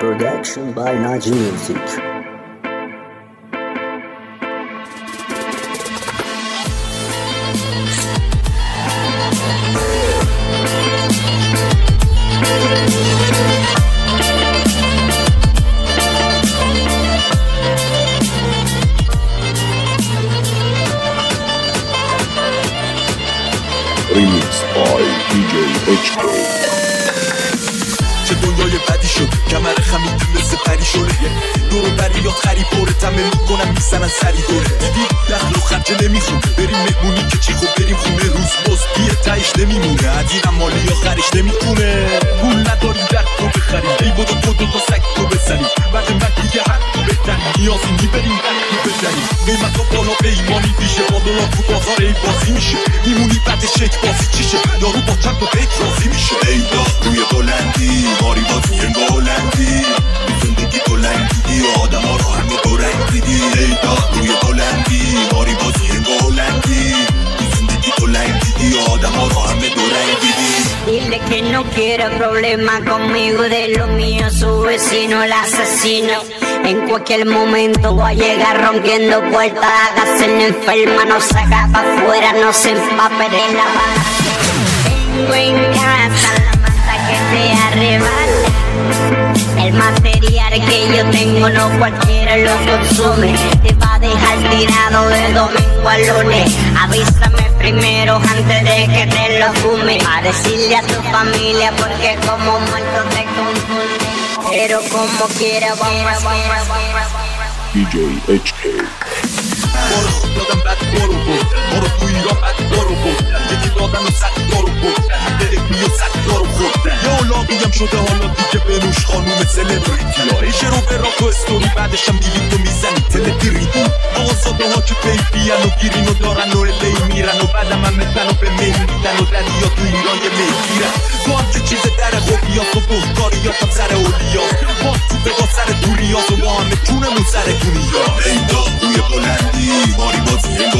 Production by Naji Music. Remix by DJ HK. چه دنیای بدی شد کمر خمیدی مثل پری شده دورو بریات خری پره تمه میکنم میزنن سری دوره دیدی دخل و خرجه نمیخون بریم مهمونی که چی خوب بریم خونه روز باز بیه تایش نمیمونه عدیرم مالی یا خریش نمیتونه پول نداریم رد رو بخریم ای بودو کدو تا سک رو بزنیم بعد من دیگه حد رو بهتریم نیازی میبریم رد رو بزنیم قیمت ها بالا پیمانی پیشه با دلار تو بازار ای بازی میشه میمونی بعد شک بازی چیشه یارو با چند تا بیت راضی میشه ای دا روی بلندی ماری بازی انگولندی زندگی بلندی آدم ها رو همه دو رنگ دیدی ای دا روی بلندی ماری بازی انگولندی زندگی بلندی آدم ها رو همه دو رنگ دیدی. Dile que no quiere problema conmigo, de lo mío su vecino el asesino. En cualquier momento voy a llegar rompiendo puertas, hágase en enferma, no se haga pa' afuera, no se empape de la bala. Tengo en casa la mata que te arrebata. El material que yo tengo no cualquiera lo consume. Te va a dejar tirado de domingo a lunes. Avísame primero antes de que te lo fume. A decirle a tu familia porque como muerto te confunde. Pero como quiera vamos. DJ HK. برو خود دادم بد برو تو ایران بد برو یکی دادن و صد برو دل بیو صد خود یا اولابیم شده حالا دیگه بنوش خانوم سلبریتی ها ایشه رو برا تو استوری بعدشم دیوید و میزنی تلگریدی آزاده ها که پیپین و گیرین و دارن و الی میرن و بعدم هم مدن و به میل میدن و ردیا تو ایران یه میل گیرن تو هم که چیز در خوبیات و بهتاریات هم سر اولیات ما تو بگاه سر دوریات و ما همه جونمون سر گونیات ای دا روی بلندی ماری بازی